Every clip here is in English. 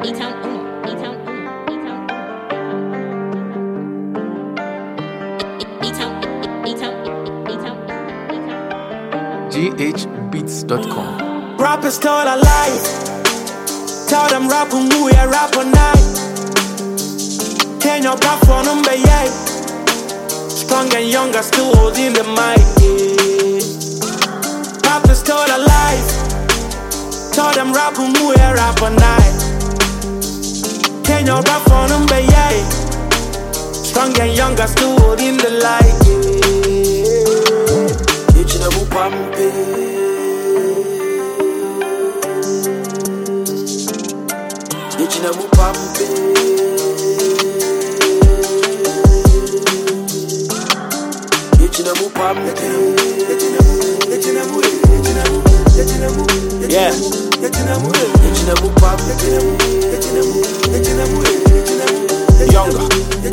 GHbeats.com. Rappers told a lie. Tell them rap who we rap all night. Can your rap for number 8? Strong and younger, still holding the mic. Yeah. Rappers told a lie. Tell them rap who we rap all night. Can your rap for number 8? Strong and younger, still holding the light. Yeah. You should have pumped. Yechina mupampe, yechina mupampe, yeah, yechina mupampe, younger,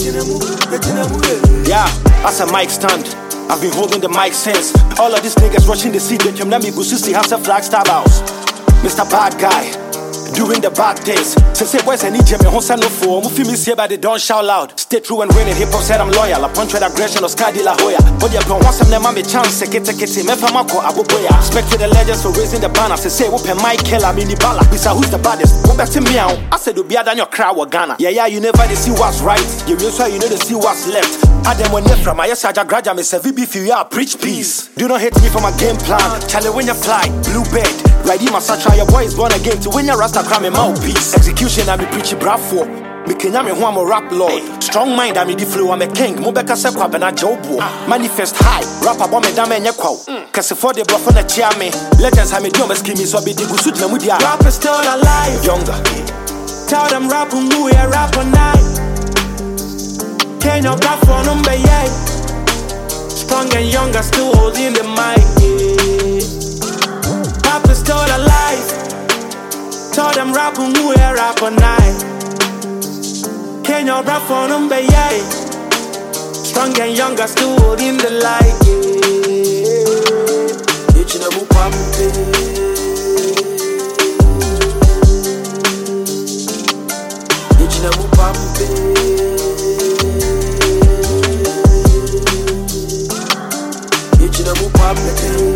yeah, as a mic stand. I've been holding the mic since. All of these niggas rushing the seat. They can let me go see house a flag star house. Mr. Bad Guy. Doing the bad things. Say boys I need you, me honsa no for. Mufi me say but they don't shout loud. Stay true and winning. Hip hop said I'm loyal. A punch with aggression or Sky De La Hoya. But you don't want some them me chance. Kete me famako aboboya. Respect to the legends for raising the banner. Say open my killer mini bala. Bisa who's the baddest? Go back to me out. I said do be than your crowd or Ghana. Yeah, you never they see what's right. You real so you know they see what's left. Adam when you're from I said graduate me say VB for you preach peace. Do not hate me for my game plan. Charlie when you fly, blue bed. Right in my satchel, your boy is born again to win your rasta cram a mouthpiece. Execution, I'm a preachy bravo. Me Kenya me who I'm a rap lord. Strong mind, I'm the flow, I'm a king. Mubeka Sekwa Bena Jobo. Manifest high, rap about me dame and yakwa. Cause for the bluff on the chair me. Legends have me do my scheme, so be the good suit them with ya. Rappers still alive, younger. Tell them rap who we rap all night. Kenya rap for number 8. Strong and younger, still holding the mic. Rappers still alive. Tell them rap who we rap all night. Can you rap for number 8? Strong and younger, still holding the light. Yechina mupampe, yechina mupampe, yechina mupampe.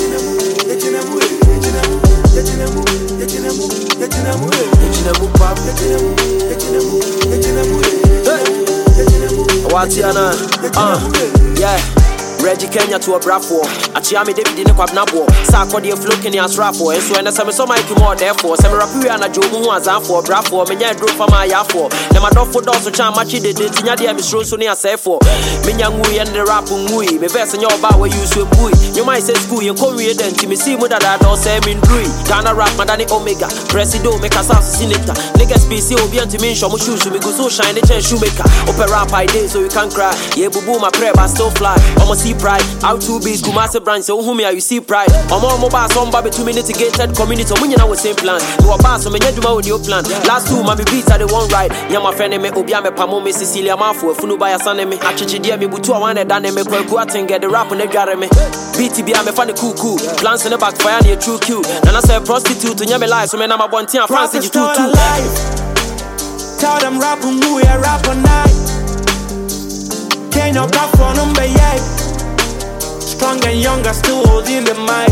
Watiana, yeah. Reggie Kenya to a bravo. Achiami David in a quabnabo. Sako de floating as raffo. And so, and some so Mike more therefore. Some Rapia and a Joe was out for bravo. Menya drew for my yafo. Nemadofo also charm machi de Tinadia Miss Rosonia Sefo. Minyangui and the rapungui. Me verse in your bar where you swim bui. You might say school, you come here then to me see what I don't say in Drui. Ghana rap, Madani Omega. Presido make us senator. Niggas PC will be anti me show shoes to me go so shiny chain shoemaker. Opera pie day so you can cry. Yeah, boo my prayer, but still fly. Almost see pride. Out to be Kumasi branch, so whom you see pride. I'm on mobile, some baby 2 minutes gated community. When you know the same plan. You are boss, so many do with your plan. Last 2, mommy beats are the one right. Yeah, my friend, me Obiame Pamo, me Cecilia Mafu, Funu by a son, me actually, dear me, but 2 I want to done me, go out and get the rap on the garden. BTB, I'm a funny cool. Plans in the backfire, near true cute. And I say prostitute to Yami life, so man, I'm a bontia, Francis, you too. Tell them rap who we rap all night. Can you rap for number 8? Strong and younger, still holding the mic.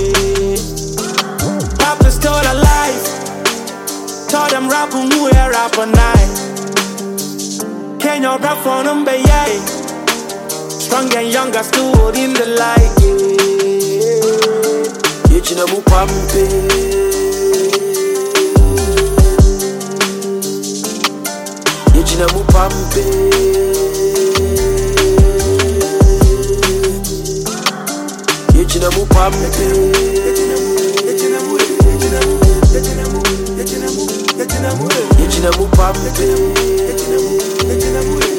Rappers still alive. Tell them rap who we rap all night. Can you rap for number 8? Strong and younger, still holding the light. Yechina mupampe, yechina mupampe. Yechina mupampe, yechina mupampe.